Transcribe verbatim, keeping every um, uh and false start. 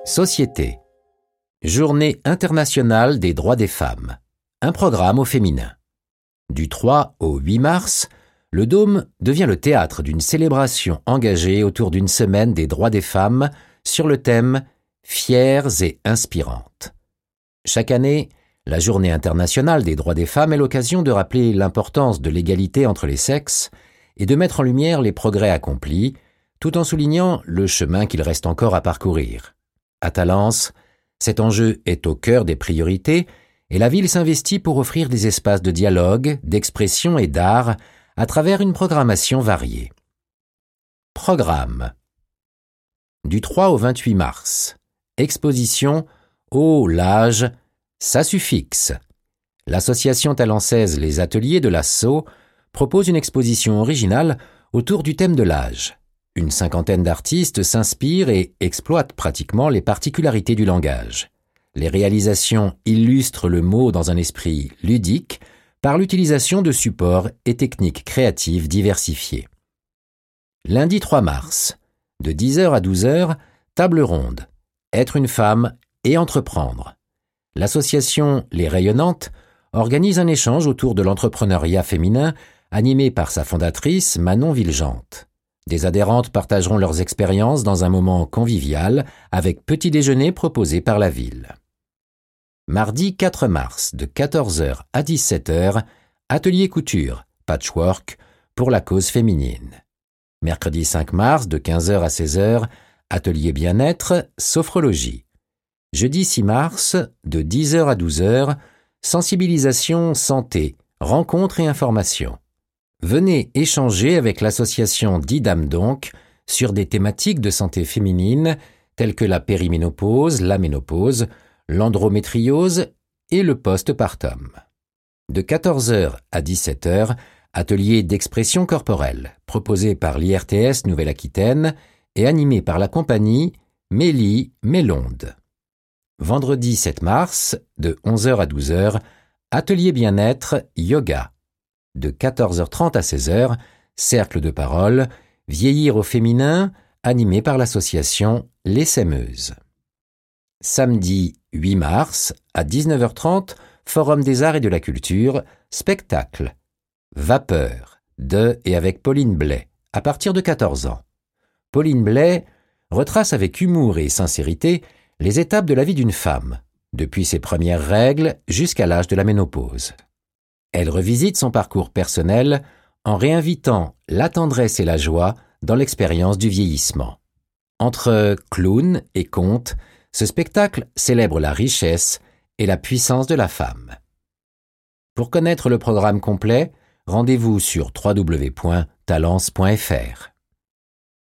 Société. Journée internationale des droits des femmes. Un programme au féminin. Du trois au huit mars, le Dôme devient le théâtre d'une célébration engagée autour d'une semaine des droits des femmes sur le thème « Fières et inspirantes ». Chaque année, la Journée internationale des droits des femmes est l'occasion de rappeler l'importance de l'égalité entre les sexes et de mettre en lumière les progrès accomplis, tout en soulignant le chemin qu'il reste encore à parcourir. À Talence, cet enjeu est au cœur des priorités et la ville s'investit pour offrir des espaces de dialogue, d'expression et d'art à travers une programmation variée. Programme. Du trois au vingt-huit mars. Exposition « Oh, l'âge, ça suffixe ». L'association talençaise Les Ateliers de la Sceaux propose une exposition originale autour du thème de l'âge. Une cinquantaine d'artistes s'inspirent et exploitent pratiquement les particularités du langage. Les réalisations illustrent le mot dans un esprit ludique par l'utilisation de supports et techniques créatives diversifiées. Lundi trois mars, de dix heures à douze heures, table ronde, être une femme et entreprendre. L'association Les Rayonnantes organise un échange autour de l'entrepreneuriat féminin animé par sa fondatrice Manon Villegente. Des adhérentes partageront leurs expériences dans un moment convivial avec petit déjeuner proposé par la ville. Mardi quatre mars, de quatorze heures à dix-sept heures, atelier couture, patchwork, pour la cause féminine. Mercredi cinq mars, de quinze heures à seize heures, atelier bien-être, sophrologie. Jeudi six mars, de dix heures à douze heures, sensibilisation santé, rencontres et informations. Venez échanger avec l'association Didam donc sur des thématiques de santé féminine telles que la périménopause, la ménopause, l'endométriose et le postpartum. De quatorze heures à dix-sept heures, atelier d'expression corporelle proposé par l'I R T S Nouvelle-Aquitaine et animé par la compagnie Mélie Mélonde. Vendredi sept mars, de onze heures à douze heures, atelier bien-être yoga. De quatorze heures trente à seize heures, cercle de parole, vieillir au féminin, animé par l'association Les Sémeuses. Samedi huit mars, à dix-neuf heures trente, Forum des arts et de la culture, spectacle. Vapeur, de et avec Pauline Blais, à partir de quatorze ans. Pauline Blais retrace avec humour et sincérité les étapes de la vie d'une femme, depuis ses premières règles jusqu'à l'âge de la ménopause. Elle revisite son parcours personnel en réinvitant la tendresse et la joie dans l'expérience du vieillissement. Entre clown et conte, ce spectacle célèbre la richesse et la puissance de la femme. Pour connaître le programme complet, rendez-vous sur w w w point talence point f r.